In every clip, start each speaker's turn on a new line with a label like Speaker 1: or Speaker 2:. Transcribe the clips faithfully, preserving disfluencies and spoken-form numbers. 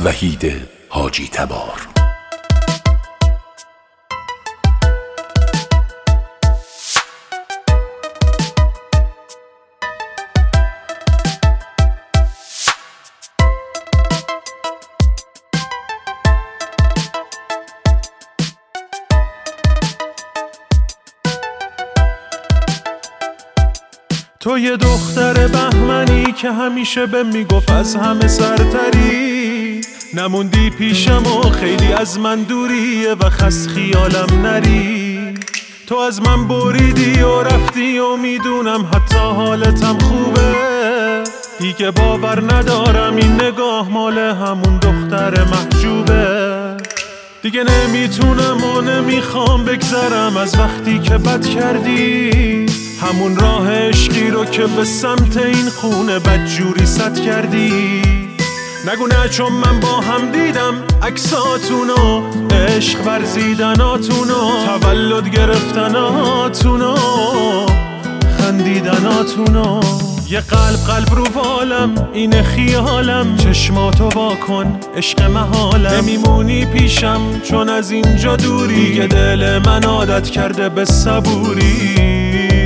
Speaker 1: وحید حاجی تبار.
Speaker 2: تو یه دختر بهمنی که همیشه به میگفت از همه سرتری، نموندی پیشم و خیلی از من دوریه و خس خیالم نری. تو از من بریدی و رفتی و میدونم حتی حالتم خوبه، دیگه باور ندارم این نگاه مال همون دختر محجوبه. دیگه نمیتونم و نمیخوام بگذرم از وقتی که بد کردی، همون راه عشقی رو که به سمت این خونه بدجوری سد کردی. نگو نه چون من با هم دیدم عکساتونو، عشق ورزیدناتونو، تولد گرفتناتونو، خندیدناتونو. یه قلب قلب رو والم اینه خیالم، چشماتو واکن عشق محالم. نمیمونی پیشم چون از اینجا دوری، دیگه دل من عادت کرده به صبوری.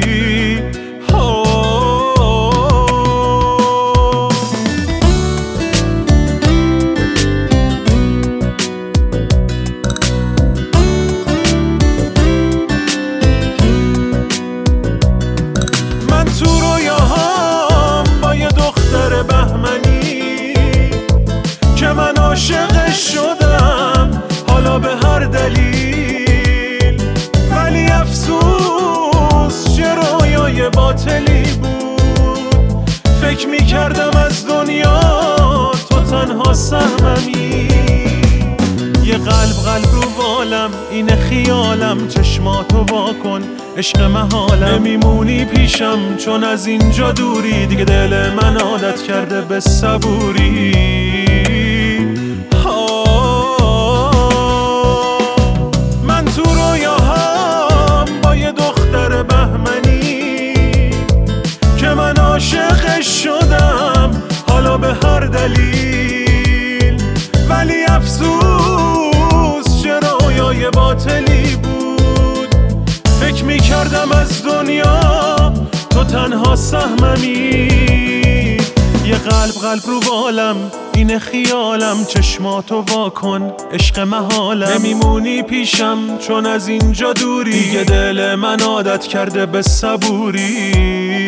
Speaker 2: من عاشقش شدم حالا به هر دلیل، ولی افسوس چه رویای باطلی بود. فکر میکردم از دنیا تو تنها سهممی. یه قلب قلب رو والم اینه خیالم، چشماتو واکن عشق محالم. نمیمونی پیشم چون از اینجا دوری، دیگه دل من عادت کرده به صبوری. من تو رویاهام با یه دختر بهمنی که من عاشقش شدم حالا به هر دلیل، ولی افسوس چه رویای باطلی بود. فکر میکردم از دنیا تو تنها سهممی. یه قلب قلب رو بالم اینه خیالم، چشماتو واکن عشق محالم. نمیمونی پیشم چون از اینجا دوری، دیگه دل من عادت کرده به صبوری.